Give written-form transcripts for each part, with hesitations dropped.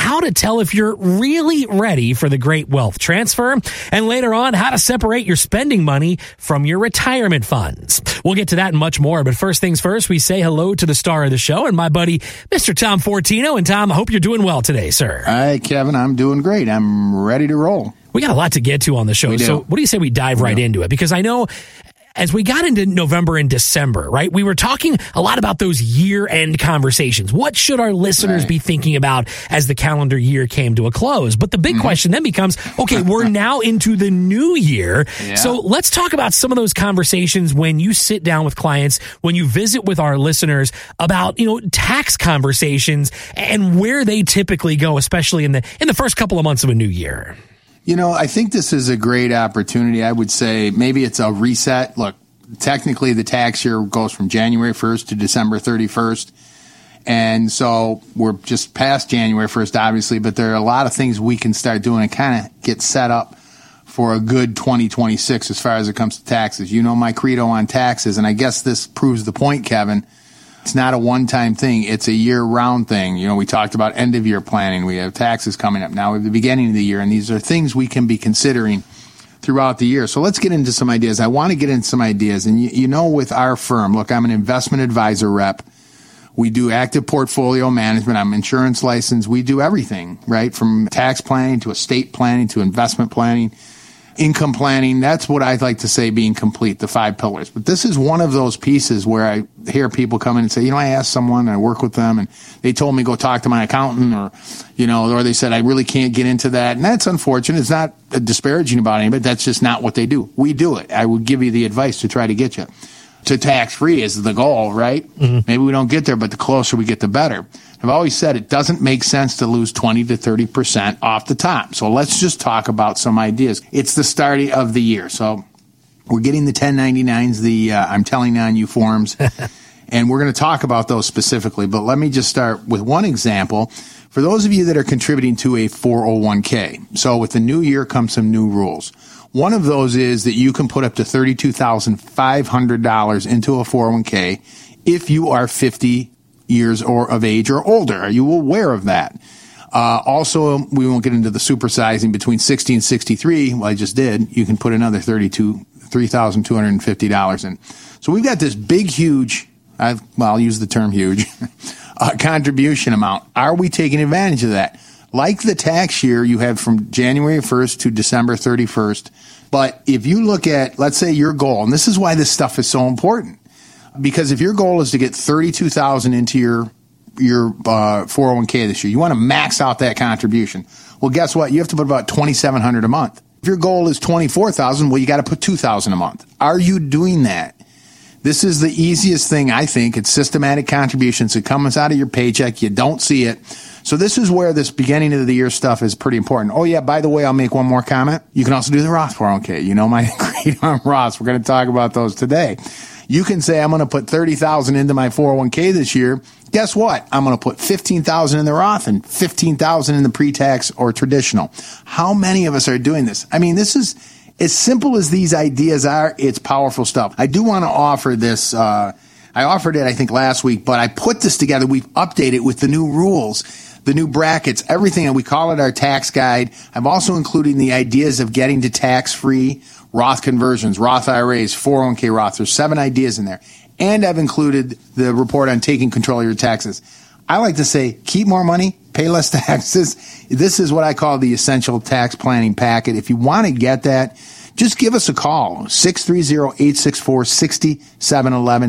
how to tell if you're really ready for the great wealth transfer, and later on, how to separate your spending money from your retirement funds. We'll get to that and much more, but first things first, we say hello to the star of the show and my buddy, Mr. Tom Fortino. And Tom, I hope you're doing well today, sir. Hi, Kevin. I'm doing great. I'm ready to roll. We got a lot to get to on the show, so what do you say we dive right into it? Because I know as we got into November and December, right, we were talking a lot about those year-end conversations. What should our listeners be thinking about as the calendar year came to a close? But the big question then becomes, okay, we're now into the new year. Yeah. So let's talk about some of those conversations when you sit down with clients, when you visit with our listeners about, tax conversations and where they typically go, especially in the first couple of months of a new year. I think this is a great opportunity. I would say maybe it's a reset. Look, technically the tax year goes from January 1st to December 31st. And so we're just past January 1st, obviously, but there are a lot of things we can start doing and kind of get set up for a good 2026 as far as it comes to taxes. You know my credo on taxes, and I guess this proves the point, Kevin. It's not a one-time thing. It's a year-round thing. We talked about end-of-year planning. We have taxes coming up now at the beginning of the year, and these are things we can be considering throughout the year. So let's get into some ideas. I want to get into some ideas. And with our firm, look, I'm an investment advisor rep. We do active portfolio management. I'm insurance licensed. We do everything, right? From tax planning to estate planning to investment planning, income planning. That's what I'd like to say being complete, the 5 pillars. But this is one of those pieces where I hear people come in and say, I asked someone, I work with them, and they told me go talk to my accountant, or they said I really can't get into that. And that's unfortunate. It's not disparaging about anybody. That's just not what they do. We do it. I would give you the advice to try to get you to tax-free is the goal, right? Mm-hmm. Maybe we don't get there, but the closer we get, the better. I've always said it doesn't make sense to lose 20 to 30% off the top. So let's just talk about some ideas. It's the start of the year. So we're getting the 1099s, the I'm telling on you forms, and we're going to talk about those specifically. But let me just start with one example. For those of you that are contributing to a 401k, so with the new year comes some new rules. One of those is that you can put up to $32,500 into a 401k if you are 50 years or of age or older. Are you aware of that? Also, we won't get into the supersizing between 60 and 63. Well, I just did. You can put another $3,250 in. So we've got this big, huge, I'll use the term huge, contribution amount. Are we taking advantage of that? Like the tax year, you have from January 1st to December 31st. But if you look at, let's say your goal, and this is why this stuff is so important, because if your goal is to get $32,000 into your 401k this year, you want to max out that contribution. Well, guess what? You have to put about $2,700 a month. If your goal is $24,000, well, you got to put $2,000 a month. Are you doing that? This is the easiest thing, I think. It's systematic contributions. It comes out of your paycheck. You don't see it. So this is where this beginning of the year stuff is pretty important. Oh, yeah, by the way, I'll make one more comment. You can also do the Roth 401k. You know my creed on Roths. We're going to talk about those today. You can say, I'm going to put $30,000 into my 401k this year. Guess what? I'm going to put $15,000 in the Roth and $15,000 in the pre-tax or traditional. How many of us are doing this? I mean, this is as simple as these ideas are. It's powerful stuff. I do want to offer this. I offered it, I think, last week, but I put this together. We've updated with the new rules, the new brackets, everything, and we call it our tax guide. I'm also including the ideas of getting to tax-free Roth conversions, Roth IRAs, 401k Roth. There's 7 ideas in there. And I've included the report on taking control of your taxes. I like to say, keep more money, pay less taxes. This is what I call the essential tax planning packet. If you want to get that, just give us a call, 630-864-6711,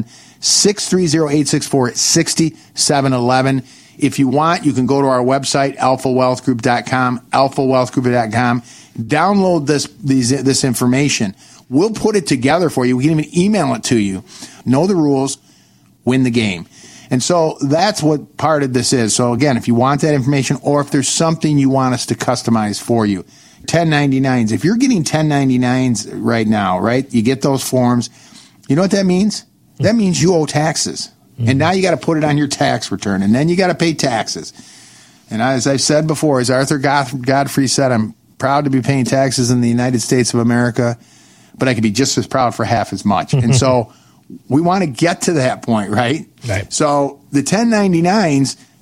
630-864-6711. If you want, you can go to our website, alphawealthgroup.com, alphawealthgroup.com. Download this information. We'll put it together for you. We can even email it to you. Know the rules, win the game. And so that's what part of this is. So again, if you want that information or if there's something you want us to customize for you, 1099s. If you're getting 1099s right now, right, you get those forms. You know what that means? That means you owe taxes. And now you got to put it on your tax return, and then you got to pay taxes. And as I've said before, as Arthur Godfrey said, I'm proud to be paying taxes in the United States of America, but I could be just as proud for half as much. And so we want to get to that point, right? Right. So the 1099s,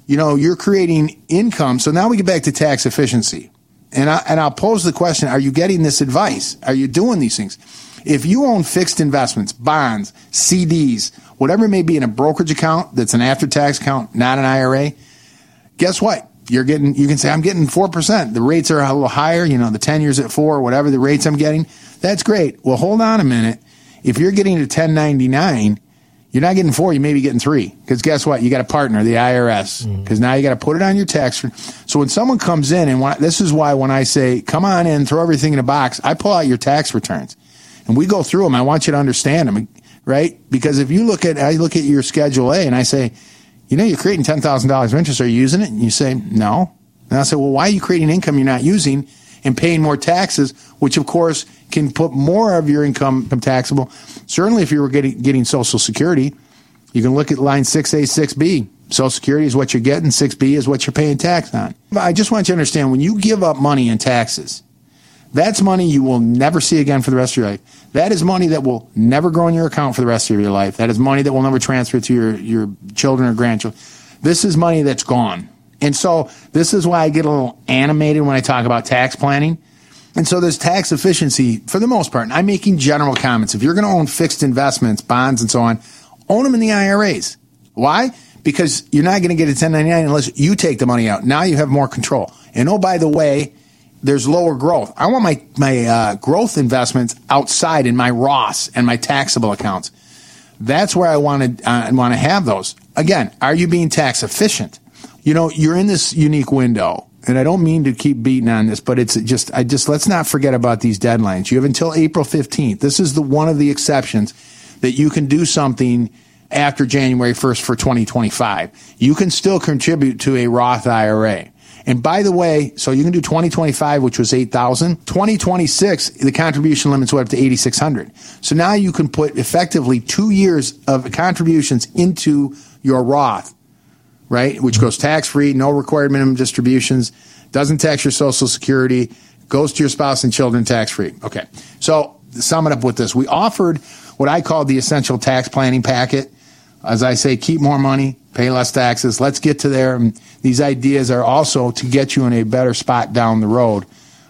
you're creating income. So now we get back to tax efficiency. And I'll pose the question, are you getting this advice? Are you doing these things? If you own fixed investments, bonds, CDs, whatever it may be in a brokerage account that's an after-tax account, not an IRA, guess what? You can say, I'm getting 4%. The rates are a little higher, the 10 years at 4, whatever the rates I'm getting. That's great. Well, hold on a minute. If you're getting a 1099, you're not getting 4, you may be getting 3. Because guess what? You got a partner, the IRS. Because now you got to put it on your tax. So when someone comes in, and this is why when I say, come on in, throw everything in a box, I pull out your tax returns. And we go through them. I want you to understand them, right? Because if I look at your Schedule A and I say, you're creating $10,000 of interest. Are you using it? And you say, no. And I say, well, why are you creating income you're not using and paying more taxes, which, of course, can put more of your income taxable? Certainly, if you were getting Social Security, you can look at line 6A, 6B. Social Security is what you're getting. 6B is what you're paying tax on. I just want you to understand, when you give up money in taxes, that's money you will never see again for the rest of your life. That is money that will never grow in your account for the rest of your life. That is money that will never transfer to your children or grandchildren. This is money that's gone. And so this is why I get a little animated when I talk about tax planning. And so there's tax efficiency for the most part. And I'm making general comments. If you're going to own fixed investments, bonds, and so on, own them in the IRAs. Why? Because you're not going to get a 1099 unless you take the money out. Now you have more control. And oh, by the way, there's lower growth. I want my growth investments outside in my Roths and my taxable accounts. That's where I want to have those. Again, are you being tax efficient? You're in this unique window, and I don't mean to keep beating on this, but it's just let's not forget about these deadlines. You have until April 15th. This is one of the exceptions that you can do something after January 1st for 2025. You can still contribute to a Roth IRA. And by the way, so you can do 2025, which was $8,000. 2026, the contribution limits went up to $8,600. So now you can put effectively 2 years of contributions into your Roth, right? Which goes tax-free, no required minimum distributions, doesn't tax your Social Security, goes to your spouse and children tax-free. Okay. So sum it up with this. We offered what I call the essential tax planning packet. As I say, keep more money, pay less taxes. Let's get to there. And these ideas are also to get you in a better spot down the road.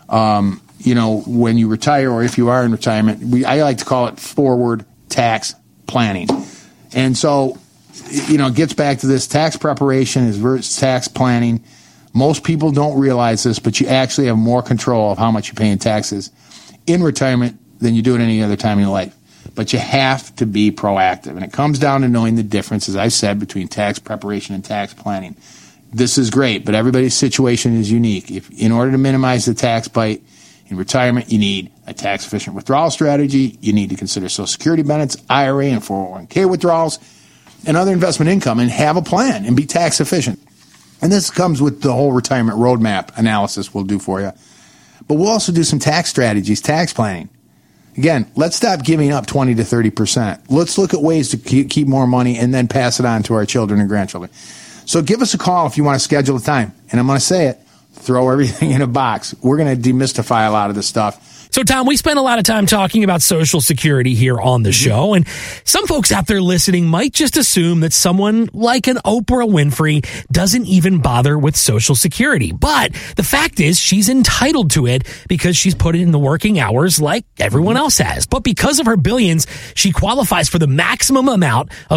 When you retire or if you are in retirement, I like to call it forward tax planning. And so, it gets back to this tax preparation is versus tax planning. Most people don't realize this, but you actually have more control of how much you pay in taxes in retirement than you do at any other time in your life. But you have to be proactive. And it comes down to knowing the difference, as I said, between tax preparation and tax planning. This is great, but everybody's situation is unique. In order to minimize the tax bite in retirement, you need a tax-efficient withdrawal strategy. You need to consider Social Security benefits, IRA and 401k withdrawals, and other investment income, and have a plan and be tax efficient. And this comes with the whole retirement roadmap analysis we'll do for you. But we'll also do some tax strategies, tax planning. Again, let's stop giving up 20 to 30%. Let's look at ways to keep more money and then pass it on to our children and grandchildren. So give us a call if you want to schedule a time. And I'm going to say it, throw everything in a box. We're going to demystify a lot of this stuff. So, Tom, we spent a lot of time talking about Social Security here on the show, and some folks out there listening might just assume that someone like an Oprah Winfrey doesn't even bother with Social Security. But the fact is she's entitled to it because she's put it in the working hours like everyone else has. But because of her billions, she qualifies for the maximum amount of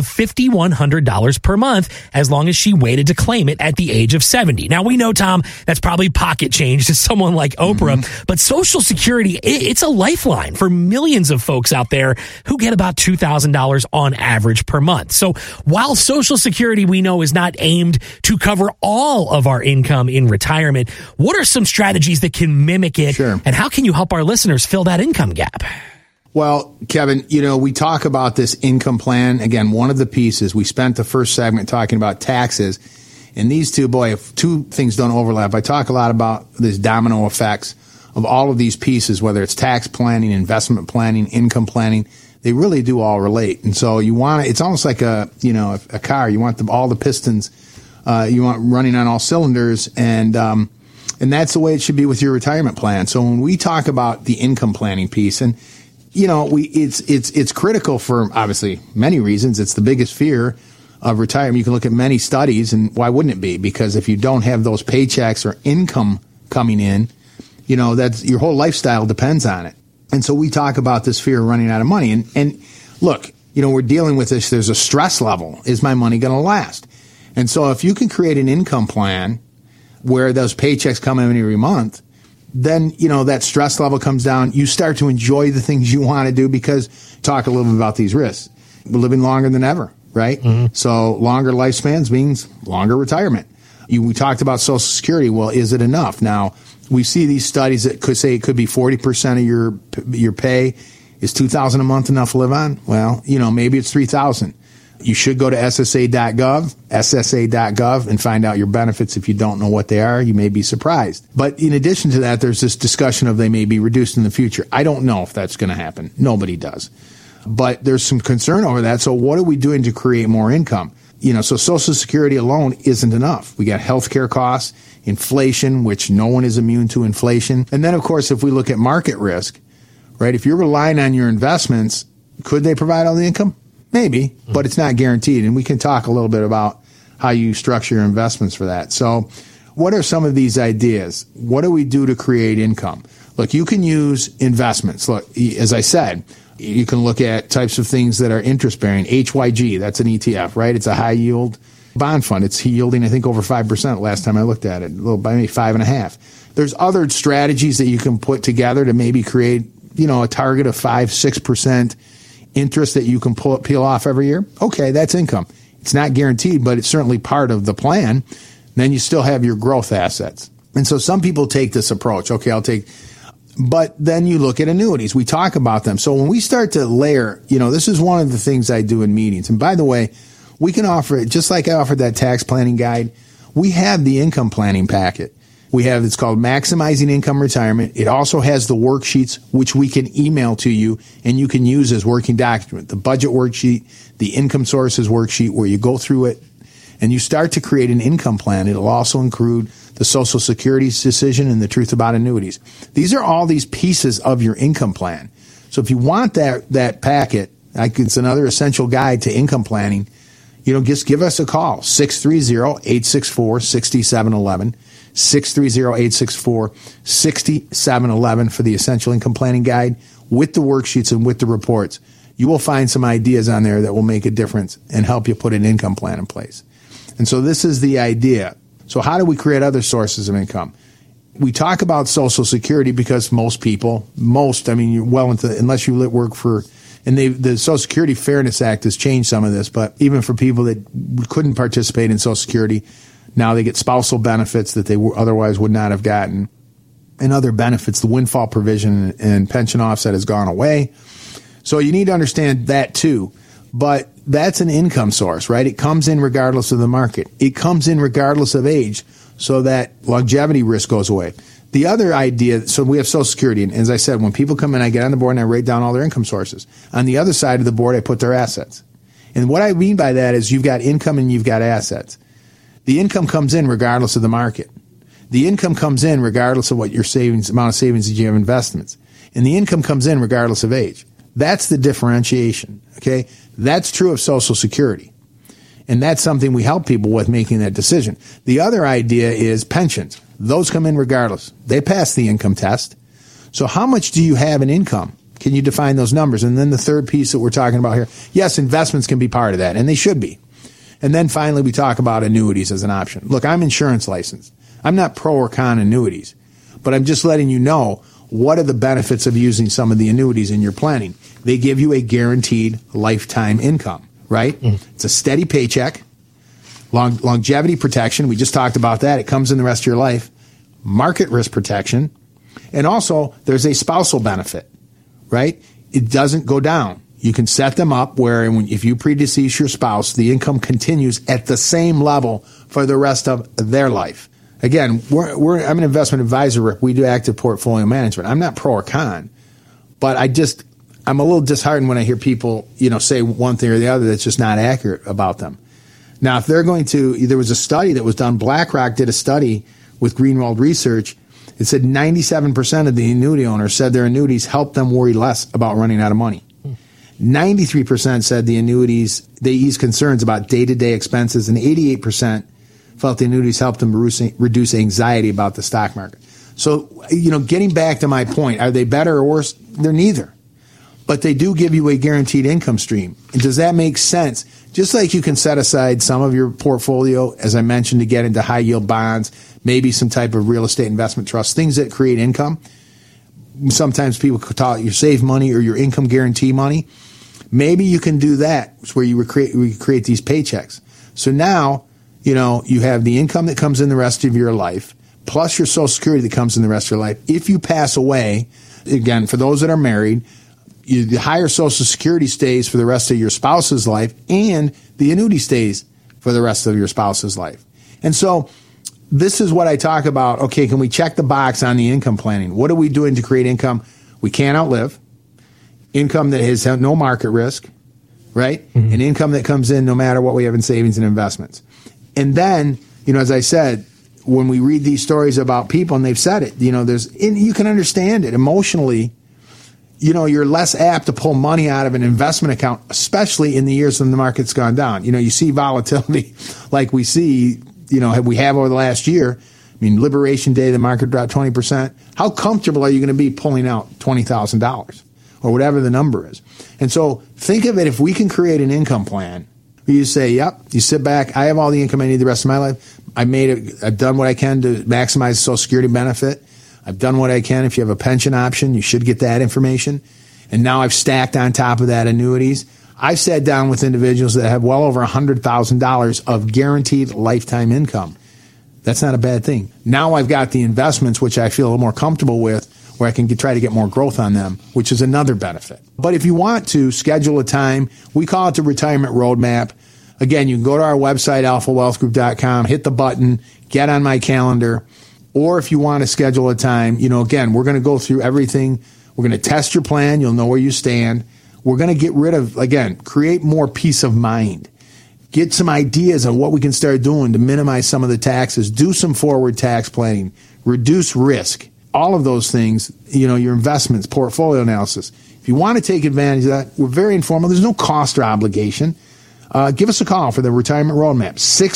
$5,100 per month as long as she waited to claim it at the age of 70. Now, we know, Tom, that's probably pocket change to someone like Oprah, but Social Security, it's a lifeline for millions of folks out there who get about $2,000 on average per month. So while Social Security, we know, is not aimed to cover all of our income in retirement, what are some strategies that can mimic it? Sure. And how can you help our listeners fill that income gap? Well, Kevin, we talk about this income plan. Again, one of the pieces, we spent the first segment talking about taxes. And these two, if two things don't overlap, I talk a lot about these domino effects of all of these pieces, whether it's tax planning, investment planning, income planning. They really do all relate. And so it's almost like a car. You want all the pistons, you want running on all cylinders. And that's the way it should be with your retirement plan. So when we talk about the income planning piece, and it's critical for obviously many reasons. It's the biggest fear of retirement. You can look at many studies, and why wouldn't it be? Because if you don't have those paychecks or income coming in, that's your whole lifestyle depends on it. And so we talk about this fear of running out of money. And look, we're dealing with this. There's a stress level. Is my money going to last? And so if you can create an income plan where those paychecks come in every month, then, that stress level comes down. You start to enjoy the things you want to do because talk a little bit about these risks. We're living longer than ever, right? Mm-hmm. So longer lifespans means longer retirement. We talked about Social Security. Well, is it enough? Now, we see these studies that could say it could be 40% of your pay. Is $2,000 a month enough to live on? Well, maybe it's $3,000. You should go to SSA.gov, and find out your benefits. If you don't know what they are, you may be surprised. But in addition to that, there's this discussion of they may be reduced in the future. I don't know if that's going to happen. Nobody does. But there's some concern over that. So what are we doing to create more income? So Social Security alone isn't enough. We got healthcare costs, inflation, which no one is immune to inflation. And then, of course, if we look at market risk, right, if you're relying on your investments, could they provide all the income? Maybe, but it's not guaranteed. And we can talk a little bit about how you structure your investments for that. So what are some of these ideas? What do we do to create income? Look, you can use investments. Look, as I said, you can look at types of things that are interest-bearing. HYG, that's an ETF, right? It's a high-yield bond fund. It's yielding, I think, over 5% last time I looked at it, a little by maybe 5.5%. There's other strategies that you can put together to maybe create, a target of 5-6% interest that you can peel off every year. Okay, that's income. It's not guaranteed, but it's certainly part of the plan. Then you still have your growth assets. And so some people take this approach. Okay, but then you look at annuities. We talk about them. So when we start to layer, this is one of the things I do in meetings. And by the way, we can offer it, just like I offered that tax planning guide, we have the income planning packet. It's called Maximizing Income Retirement. It also has the worksheets, which we can email to you and you can use as working document. The budget worksheet, the income sources worksheet, where you go through it and you start to create an income plan. It'll also include the Social Security decision and the truth about annuities. These are all these pieces of your income plan. So if you want that packet, it's another essential guide to income planning. Just give us a call, 630-864-6711. 630-864-6711 for the Essential Income Planning Guide with the worksheets and with the reports. You will find some ideas on there that will make a difference and help you put an income plan in place. And so this is the idea. So how do we create other sources of income? We talk about Social Security because unless you work for, and the Social Security Fairness Act has changed some of this, but even for people that couldn't participate in Social Security, now they get spousal benefits that they otherwise would not have gotten, and other benefits. The windfall provision and pension offset has gone away. So you need to understand that too. But that's an income source, right? It comes in regardless of the market. It comes in regardless of age, so that longevity risk goes away. The other idea, so we have Social Security, and as I said, when people come in, I get on the board and I write down all their income sources. On the other side of the board, I put their assets. And what I mean by that is you've got income and you've got assets. The income comes in regardless of the market. The income comes in regardless of what your amount of savings that you have in investments. And the income comes in regardless of age. That's the differentiation, okay? That's true of Social Security. And that's something we help people with making that decision. The other idea is pensions. Those come in regardless. They pass the income test. So how much do you have in income? Can you define those numbers? And then the third piece that we're talking about here, yes, investments can be part of that, and they should be. And then finally, we talk about annuities as an option. Look, I'm insurance licensed. I'm not pro or con annuities, but I'm just letting you know what are the benefits of using some of the annuities in your planning. They give you a guaranteed lifetime income, right? It's a steady paycheck, longevity protection. We just talked about that. It comes in the rest of your life. Market risk protection. And also, there's a spousal benefit, right? It doesn't go down. You can set them up where if you predecease your spouse, the income continues at the same level for the rest of their life. Again, I'm an investment advisor. We do active portfolio management. I'm not pro or con, but I'm a little disheartened when I hear people, say one thing or the other that's just not accurate about them. Now, if they're going to, there was a study that was done. BlackRock did a study with Greenwald Research. It said 97% of the annuity owners said their annuities helped them worry less about running out of money. 93% said the annuities, they ease concerns about day-to-day expenses, and 88% felt the annuities helped them reduce anxiety about the stock market. So, getting back to my point, are they better or worse? They're neither. But they do give you a guaranteed income stream. And does that make sense? Just like you can set aside some of your portfolio, as I mentioned, to get into high-yield bonds, maybe some type of real estate investment trust, things that create income. Sometimes people call it your save money or your income guarantee money. Maybe you can do that. It's where you create these paychecks. So now, you have the income that comes in the rest of your life, plus your Social Security that comes in the rest of your life. If you pass away, again, for those that are married, the higher Social Security stays for the rest of your spouse's life, and the annuity stays for the rest of your spouse's life. And so this is what I talk about. Okay, can we check the box on the income planning? What are we doing to create income we can't outlive? Income that has no market risk, right? Mm-hmm. An income that comes in no matter what we have in savings and investments. And then, as I said, when we read these stories about people, and they've said it, you can understand it emotionally. You're less apt to pull money out of an investment account, especially in the years when the market's gone down. You see volatility like we see, we have over the last year. I mean, Liberation Day, the market dropped 20%. How comfortable are you going to be pulling out $20,000 or whatever the number is? And so think of it, if we can create an income plan, you say, yep, you sit back, I have all the income I need the rest of my life. I've done what I can to maximize the Social Security benefit. I've done what I can. If you have a pension option, you should get that information. And now I've stacked on top of that annuities. I've sat down with individuals that have well over $100,000 of guaranteed lifetime income. That's not a bad thing. Now I've got the investments, which I feel a little more comfortable with, where I can try to get more growth on them, which is another benefit. But if you want to schedule a time, we call it the Retirement Roadmap. Again, you can go to our website, alphawealthgroup.com, hit the button, get on my calendar. Or if you want to schedule a time, again, we're going to go through everything. We're going to test your plan. You'll know where you stand. We're going to get rid of, again, create more peace of mind. Get some ideas on what we can start doing to minimize some of the taxes. Do some forward tax planning. Reduce risk. All of those things, your investments, portfolio analysis. If you want to take advantage of that, we're very informal. There's no cost or obligation. Give us a call for the Retirement Roadmap,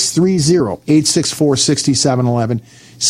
630-864-6711,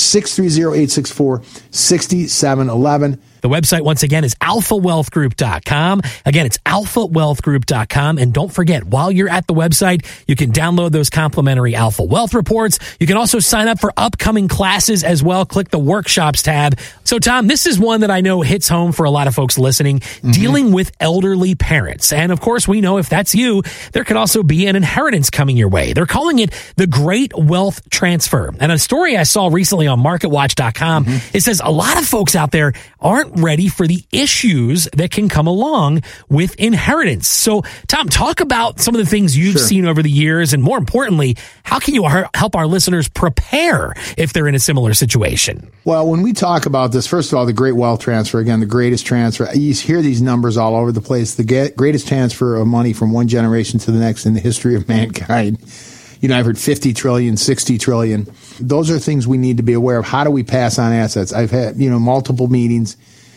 630-864-6711. The website, once again, is alphawealthgroup.com. Again, it's alphawealthgroup.com. And don't forget, while you're at the website, you can download those complimentary Alpha Wealth reports. You can also sign up for upcoming classes as well. Click the workshops tab. So, Tom, this is one that I know hits home for a lot of folks listening, dealing with elderly parents. And, of course, we know if that's you, there could also be an inheritance coming your way. They're calling it the Great Wealth Transfer. And a story I saw recently on MarketWatch.com, it says a lot of folks out there aren't ready for the issues that can come along with inheritance. So, Tom, talk about some of the things you've seen over the years, and more importantly, how can you help our listeners prepare if they're in a similar situation? Well, when we talk about this, first of all, the Great Wealth Transfer, again, the greatest transfer, you hear these numbers all over the place, the greatest transfer of money from one generation to the next in the history of mankind. I've heard 50 trillion, 60 trillion. Those are things we need to be aware of. How do we pass on assets? I've had, multiple meetings.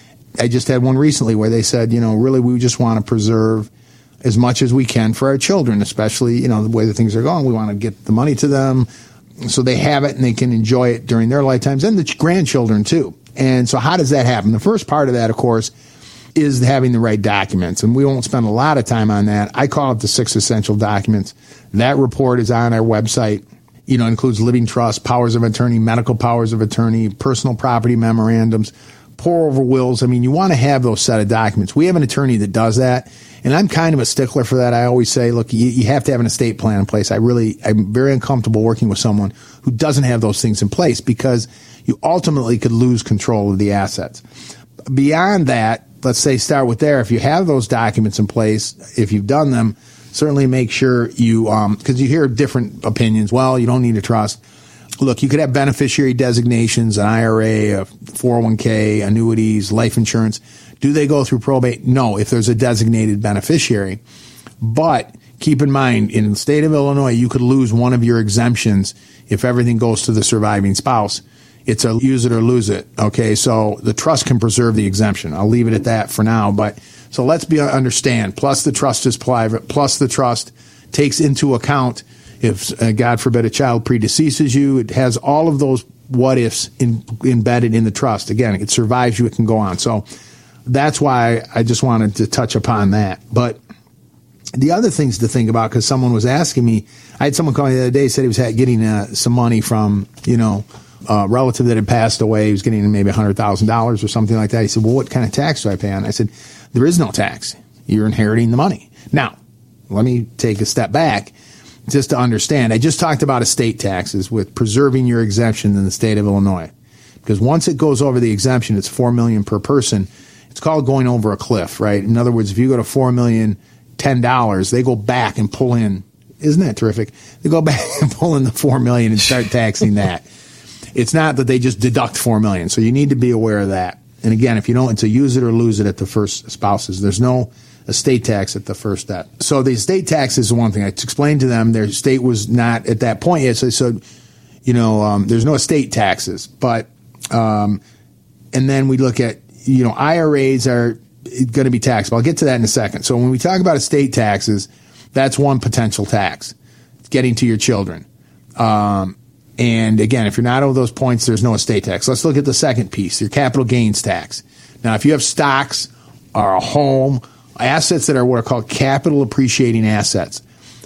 I just had one recently where they said, really, we just want to preserve as much as we can for our children, especially, the way that things are going. We want to get the money to them so they have it and they can enjoy it during their lifetimes, and the grandchildren too. And so how does that happen? The first part of that, of course, is having the right documents. And we won't spend a lot of time on that. I call it the 6 essential documents. That report is on our website. It includes living trust, powers of attorney, medical powers of attorney, personal property memorandums, pour over wills. I mean, you want to have those set of documents. We have an attorney that does that, and I'm kind of a stickler for that. I always say, look, you have to have an estate plan in place. I'm very uncomfortable working with someone who doesn't have those things in place, because you ultimately could lose control of the assets. Beyond that, let's say start with there. If you have those documents in place, if you've done them, certainly make sure you, because you hear different opinions. Well, you don't need a trust. Look, you could have beneficiary designations, an IRA, a 401k, annuities, life insurance. Do they go through probate? No, if there's a designated beneficiary. But keep in mind, in the state of Illinois, you could lose one of your exemptions if everything goes to the surviving spouse. It's a use it or lose it. Okay, so the trust can preserve the exemption. I'll leave it at that for now. But So let's understand, plus the trust is private, plus the trust takes into account if, God forbid, a child predeceases you. It has all of those what-ifs embedded in the trust. Again, it survives you, it can go on. So that's why I just wanted to touch upon that. But the other things to think about, because someone was asking me, I had someone call me the other day, said he was getting some money from, a relative that had passed away. He was getting maybe $100,000 or something like that. He said, well, what kind of tax do I pay on? I said, there is no tax. You're inheriting the money. Now, let me take a step back just to understand. I just talked about estate taxes with preserving your exemption in the state of Illinois. Because once it goes over the exemption, it's $4 million per person. It's called going over a cliff, right? In other words, if you go to $4,010,000, they go back and pull in. Isn't that terrific? They go back and pull in the $4 million and start taxing that. It's not that they just deduct $4 million. So you need to be aware of that. And again, if you don't, it's a use it or lose it at the first spouses. There's no estate tax at the first step. So the estate tax is one thing. I explained to them their estate was not at that point yet. So there's no estate taxes. But and then we look at, IRAs are going to be taxable. I'll get to that in a second. So when we talk about estate taxes, that's one potential tax, getting to your children. And again, if you're not over those points, there's no estate tax. Let's look at the second piece, your capital gains tax. Now, if you have stocks or a home, assets that are what are called capital appreciating assets,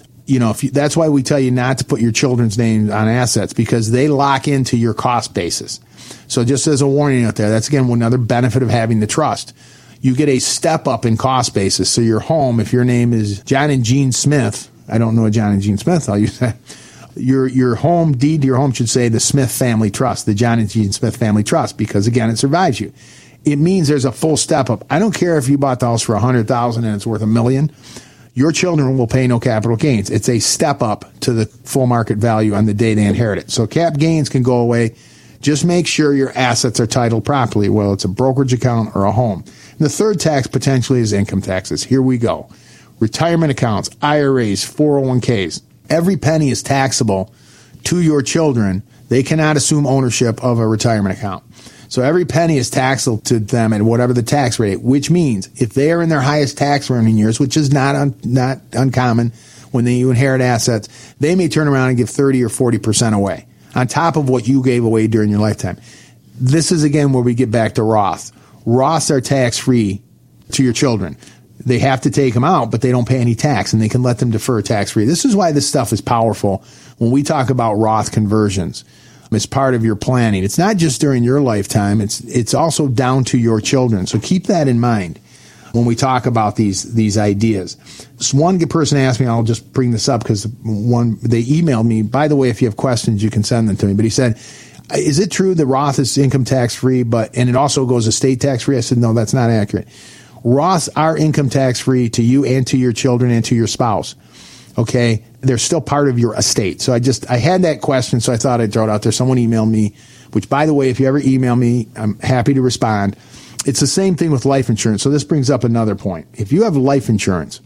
that's why we tell you not to put your children's names on assets, because they lock into your cost basis. So just as a warning out there, that's again another benefit of having the trust. You get a step up in cost basis. So your home, if your name is John and Jean Smith, I don't know a John and Jean Smith, I'll use that. Your home deed to your home should say the Smith Family Trust, the John and Jean Smith Family Trust, because again, it survives you. It means there's a full step up. I don't care if you bought the house for $100,000 and it's worth $1 million. Your children will pay no capital gains. It's a step up to the full market value on the day they inherit it. So cap gains can go away. Just make sure your assets are titled properly, whether it's a brokerage account or a home. And the third tax potentially is income taxes. Here we go. Retirement accounts, IRAs, 401ks. Every penny is taxable to your children. They cannot assume ownership of a retirement account. So every penny is taxable to them at whatever the tax rate, which means if they are in their highest tax earning years, which is not uncommon when you inherit assets, they may turn around and give 30 or 40% away on top of what you gave away during your lifetime. This is, again, where we get back to Roth. Roths are tax-free to your children. They have to take them out, but they don't pay any tax, and they can let them defer tax-free. This is why this stuff is powerful when we talk about Roth conversions. It's part of your planning. It's not just during your lifetime. It's also down to your children. So keep that in mind when we talk about these ideas. So one person asked me, I'll just bring this up because they emailed me. By the way, if you have questions, you can send them to me. But he said, is it true that Roth is income tax-free, and it also goes estate tax-free? I said, no, that's not accurate. Roths are income tax-free to you and to your children and to your spouse. Okay? They're still part of your estate. So I had that question, so I thought I'd throw it out there. Someone emailed me, which, by the way, if you ever email me, I'm happy to respond. It's the same thing with life insurance. So this brings up another point. If you have life insurance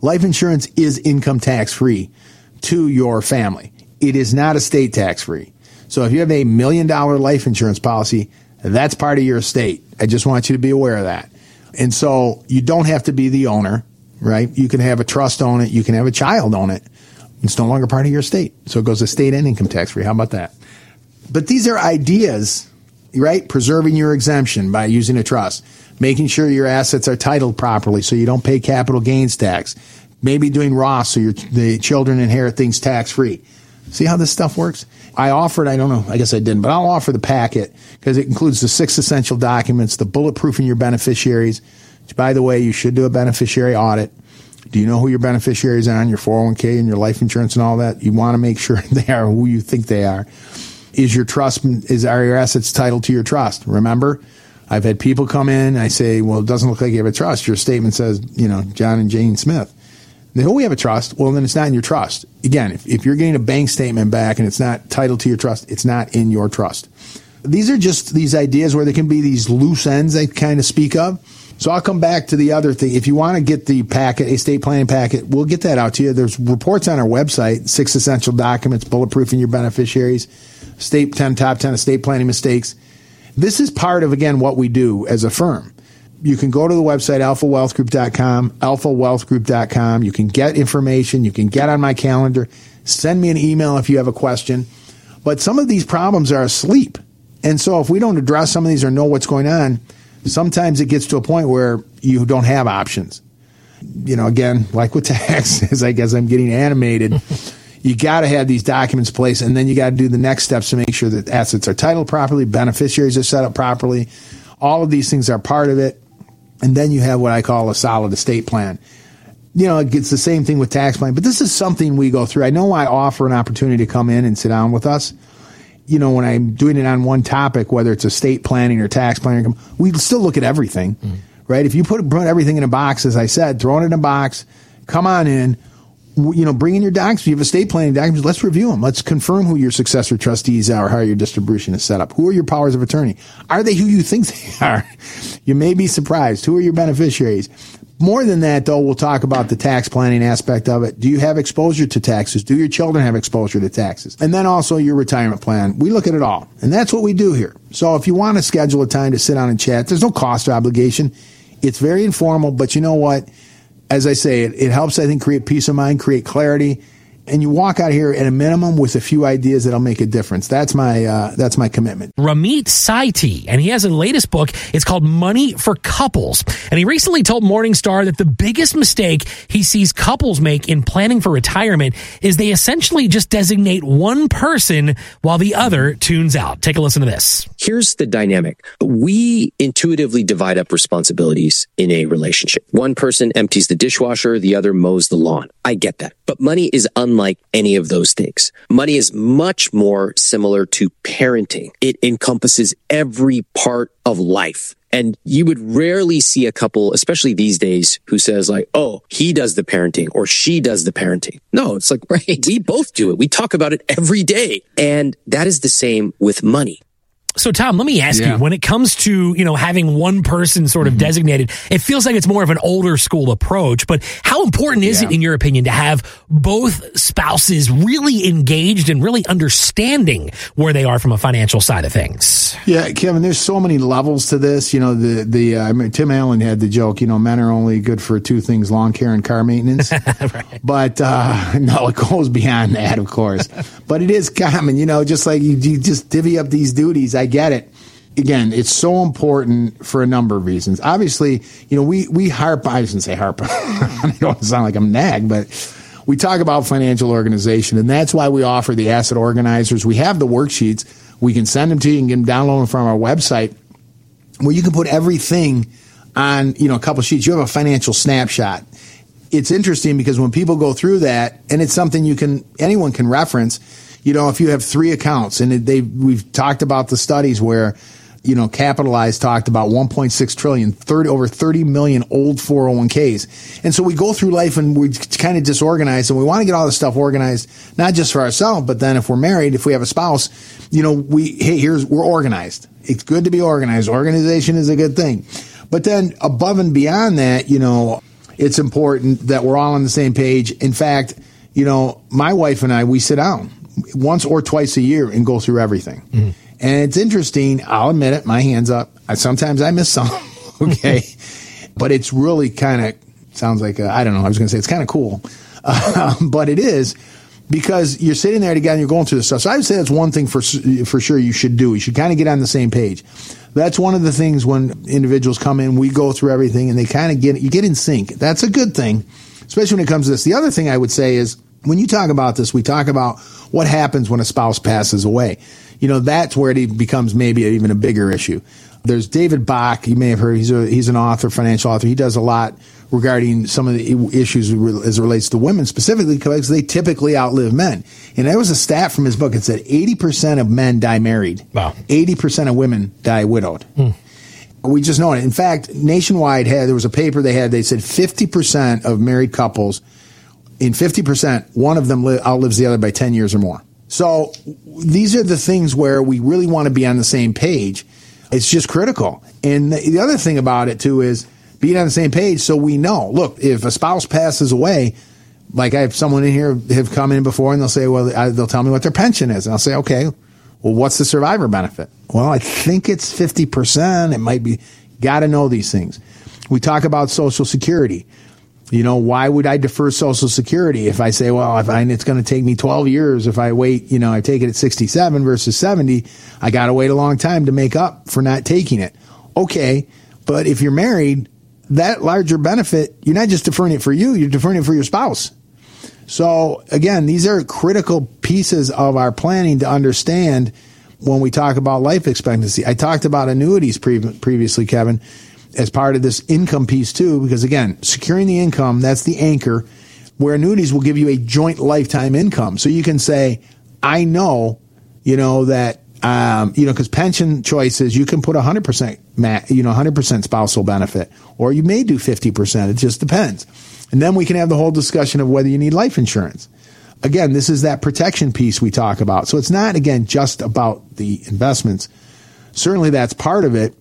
is income tax-free to your family. It is not estate tax-free. So if you have a $1 million life insurance policy, that's part of your estate. I just want you to be aware of that. And so you don't have to be the owner, right? You can have a trust own it. You can have a child own it. It's no longer part of your estate. So it goes estate and income tax-free. How about that? But these are ideas, right? Preserving your exemption by using a trust. Making sure your assets are titled properly so you don't pay capital gains tax. Maybe doing Roth so the children inherit things tax-free. See how this stuff works? I offered, I don't know, I guess I didn't, but I'll offer the packet because it includes the 6 essential documents, the bulletproofing your beneficiaries, which, by the way, you should do a beneficiary audit. Do you know who your beneficiaries are on your 401k and your life insurance and all that? You want to make sure they are who you think they are. Are your assets titled to your trust? Remember, I've had people come in, I say, well, it doesn't look like you have a trust. Your statement says, John and Jane Smith. They go, we have a trust. Well, then it's not in your trust. Again, if you're getting a bank statement back and it's not titled to your trust, it's not in your trust. These are just these ideas where there can be these loose ends I kind of speak of. So I'll come back to the other thing. If you want to get the packet, estate planning packet, we'll get that out to you. There's reports on our website, 6 essential documents, bulletproofing your beneficiaries, top 10 estate planning mistakes. This is part of, again, what we do as a firm. you can go to the website, alphawealthgroup.com. You can get information. You can get on my calendar. Send me an email if you have a question. But some of these problems are asleep. And so if we don't address some of these or know what's going on, sometimes it gets to a point where you don't have options. Again, like with taxes, I guess I'm getting animated. You got to have these documents in place, and then you got to do the next steps to make sure that assets are titled properly, beneficiaries are set up properly. All of these things are part of it. And then you have what I call a solid estate plan. It's the same thing with tax planning, but this is something we go through. I know I offer an opportunity to come in and sit down with us. When I'm doing it on one topic, whether it's estate planning or tax planning, we still look at everything, right? If you put everything in a box, as I said, throw it in a box, come on in, bring in your documents. If you have estate planning documents, let's review them. Let's confirm who your successor trustees are, how your distribution is set up. Who are your powers of attorney? Are they who you think they are? You may be surprised. Who are your beneficiaries? More than that, though, we'll talk about the tax planning aspect of it. Do you have exposure to taxes? Do your children have exposure to taxes? And then also your retirement plan. We look at it all. And that's what we do here. So if you want to schedule a time to sit down and chat, there's no cost or obligation. It's very informal, but you know what? As I say, it helps, I think, create peace of mind, create clarity, and you walk out here at a minimum with a few ideas that'll make a difference. That's my commitment. Ramit Sethi, and he has a latest book. It's called Money for Couples. And he recently told Morningstar that the biggest mistake he sees couples make in planning for retirement is they essentially just designate one person while the other tunes out. Take a listen to this. Here's the dynamic. We intuitively divide up responsibilities in a relationship. One person empties the dishwasher, the other mows the lawn. I get that. But money is unlike any of those things. Money is much more similar to parenting. It encompasses every part of life. And you would rarely see a couple, especially these days, who says like, oh, he does the parenting or she does the parenting. No, it's like, right, we both do it. We talk about it every day. And that is the same with money. So, Tom, let me ask you, when it comes to, having one person sort of designated, it feels like it's more of an older school approach, but how important is it, in your opinion, to have both spouses really engaged and really understanding where they are from a financial side of things? Yeah, Kevin, there's so many levels to this. Tim Allen had the joke, men are only good for two things, lawn care and car maintenance. Right. But, no, it goes beyond that, of course. But it is common, just like you just divvy up these duties. I get it. Again, it's so important for a number of reasons. Obviously, we harp, I shouldn't say harp, I don't sound like I'm nag, but we talk about financial organization, and that's why we offer the asset organizers. We have the worksheets. We can send them to you and get them downloaded from our website where you can put everything on, a couple sheets. You have a financial snapshot. It's interesting because when people go through that, and it's something anyone can reference, if you have 3 accounts, and we've talked about the studies where, Capitalized talked about 1.6 trillion, over 30 million old 401ks. And so we go through life and we're kind of disorganized, and we want to get all this stuff organized, not just for ourselves, but then if we're married, if we have a spouse, we're organized. It's good to be organized. Organization is a good thing. But then above and beyond that, it's important that we're all on the same page. In fact, my wife and I, we sit down once or twice a year and go through everything. Mm-hmm. And it's interesting. I'll admit it. My hands up. Sometimes I miss some. Okay. But it's really kind of sounds like, I don't know. I was going to say it's kind of cool. But it is because you're sitting there together and you're going through this stuff. So I would say that's one thing for sure you should do. You should kind of get on the same page. That's one of the things when individuals come in, we go through everything and they kind of you get in sync. That's a good thing, especially when it comes to this. The other thing I would say is when you talk about this, we talk about what happens when a spouse passes away. That's where it becomes maybe even a bigger issue. There's David Bach. You may have heard. He's an author, financial author. He does a lot regarding some of the issues as it relates to women specifically because they typically outlive men. And there was a stat from his book. It said 80% of men die married. Wow. 80% of women die widowed. We just know it. In fact, Nationwide there was a paper they said 50% of married couples, in 50%, one of them outlives the other by 10 years or more. So these are the things where we really want to be on the same page. It's just critical. And the other thing about it, too, is being on the same page so we know. Look, if a spouse passes away, like I have someone in here have come in before and they'll say, well, they'll tell me what their pension is. And I'll say, okay, well, what's the survivor benefit? Well, I think it's 50%. It might be. Got to know these things. We talk about Social Security. You know, why would I defer Social Security if I say, well, it's going to take me 12 years if I wait, you know, I take it at 67 versus 70, I got to wait a long time to make up for not taking it. Okay, but if you're married, that larger benefit, you're not just deferring it for you, you're deferring it for your spouse. So, again, these are critical pieces of our planning to understand when we talk about life expectancy. I talked about annuities previously, Kevin, as part of this income piece too, because again, securing the income, that's the anchor, where annuities will give you a joint lifetime income. So you can say, I know, you know, that, because pension choices, you can put 100% spousal benefit, or you may do 50%. It just depends. And then we can have the whole discussion of whether you need life insurance. Again, this is that protection piece we talk about. So it's not, again, just about the investments. Certainly that's part of it.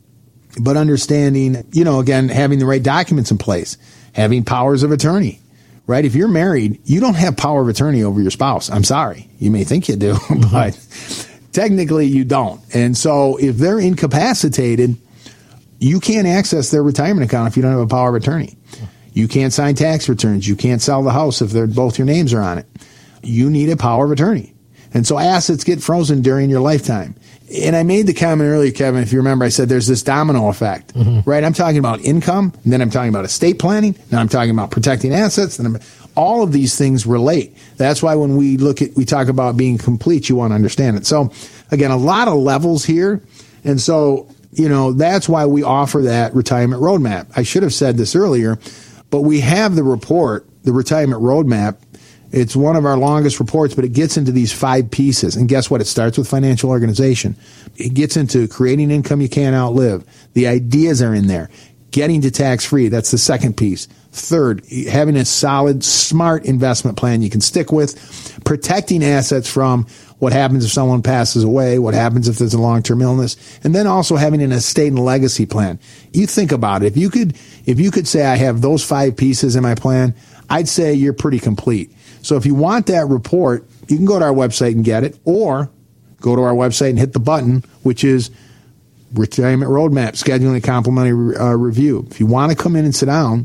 But understanding, you know, again, having the right documents in place, having powers of attorney, right? If you're married, you don't have power of attorney over your spouse. I'm sorry. You may think you do, but technically you don't. And so if they're incapacitated, you can't access their retirement account if you don't have a power of attorney. You can't sign tax returns. You can't sell the house if both your names are on it. You need a power of attorney. And so assets get frozen during your lifetime. And I made the comment earlier, Kevin, if you remember, I said there's this domino effect, right? I'm talking about income, and then I'm talking about estate planning, now I'm talking about protecting assets, and all of these things relate. That's why when we talk about being complete, you want to understand it. So, again, a lot of levels here. And so, you know, that's why we offer that retirement roadmap. I should have said this earlier, but we have the report, the retirement roadmap. It's one of our longest reports, but it gets into these 5 pieces. And guess what? It starts with financial organization. It gets into creating income you can't outlive. The ideas are in there. Getting to tax-free, that's the second piece. Third, having a solid, smart investment plan you can stick with. Protecting assets from what happens if someone passes away, what happens if there's a long-term illness, and then also having an estate and legacy plan. You think about it. If you could say I have those 5 pieces in my plan, I'd say you're pretty complete. So if you want that report, you can go to our website and get it, or go to our website and hit the button, which is Retirement Roadmap, scheduling a complimentary review. If you want to come in and sit down,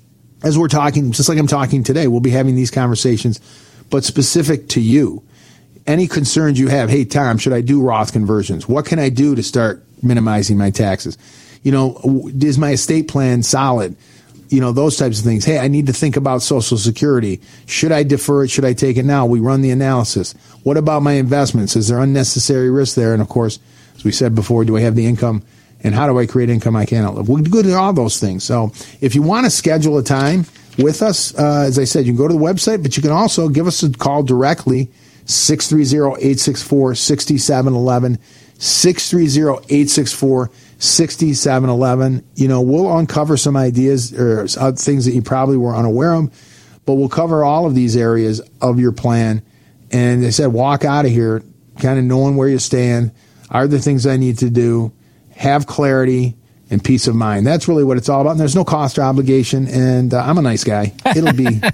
as we're talking, just like I'm talking today, we'll be having these conversations, but specific to you. Any concerns you have, hey, Tom, should I do Roth conversions? What can I do to start minimizing my taxes? You know, is my estate plan solid? You know, those types of things. Hey, I need to think about Social Security. Should I defer it? Should I take it now? We run the analysis. What about my investments? Is there unnecessary risk there? And, of course, as we said before, do I have the income? And how do I create income I can't outlive? We go to all those things. So if you want to schedule a time with us, as I said, you can go to the website, but you can also give us a call directly, 630-864-6711, 630-864-6711. You know, we'll uncover some ideas or things that you probably were unaware of, but we'll cover all of these areas of your plan. And as I said, walk out of here kind of knowing where you stand. Are there things I need to do? Have clarity and peace of mind. That's really what it's all about. And there's no cost or obligation. And I'm a nice guy. It'll be a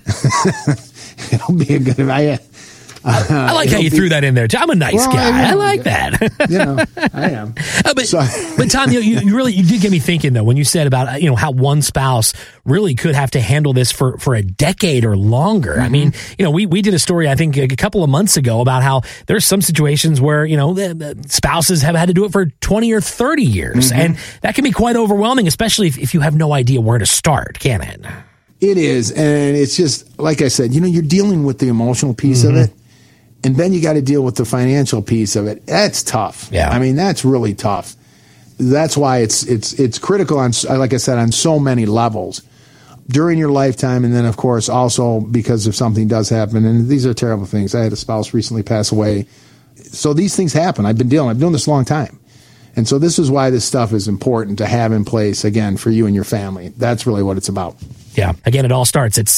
good. I like how you threw that in there. I'm a nice guy. I like that. You know, I am. But Tom, you really did get me thinking though when you said about how one spouse really could have to handle this for a decade or longer. Mm-hmm. I mean, we did a story I think a couple of months ago about how there's some situations where the spouses have had to do it for 20 or 30 years, mm-hmm. and that can be quite overwhelming, especially if you have no idea where to start, can it? It is, and it's just like I said. You're dealing with the emotional piece mm-hmm. of it. And then you got to deal with the financial piece of it. That's tough. Yeah. I mean, that's really tough. That's why it's critical on, like I said, on so many levels during your lifetime. And then, of course, also because if something does happen, and these are terrible things. I had a spouse recently pass away. So these things happen. I've been doing this a long time. And so this is why this stuff is important to have in place, again, for you and your family. That's really what it's about. Yeah. Again, it all starts at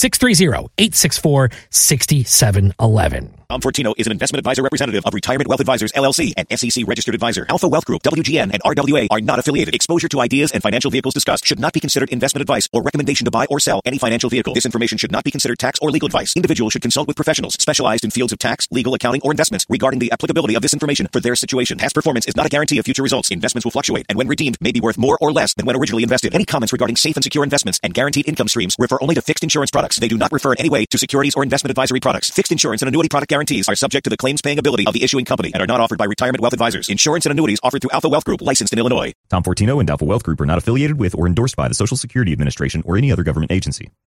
630-864-6711. Tom Fortino is an investment advisor representative of Retirement Wealth Advisors, LLC, and SEC registered advisor. Alpha Wealth Group, WGN, and RWA are not affiliated. Exposure to ideas and financial vehicles discussed should not be considered investment advice or recommendation to buy or sell any financial vehicle. This information should not be considered tax or legal advice. Individuals should consult with professionals specialized in fields of tax, legal, accounting, or investments regarding the applicability of this information for their situation. Past performance is not a guarantee of future results. Investments will fluctuate and when redeemed may be worth more or less than when originally invested. Any comments regarding safe and secure investments and guaranteed income streams refer only to fixed insurance products. They do not refer in any way to securities or investment advisory products. Fixed insurance and annuity product guarantees are subject to the claims-paying ability of the issuing company and are not offered by Retirement Wealth Advisors. Insurance and annuities offered through Alpha Wealth Group, licensed in Illinois. Tom Fortino and Alpha Wealth Group are not affiliated with or endorsed by the Social Security Administration or any other government agency.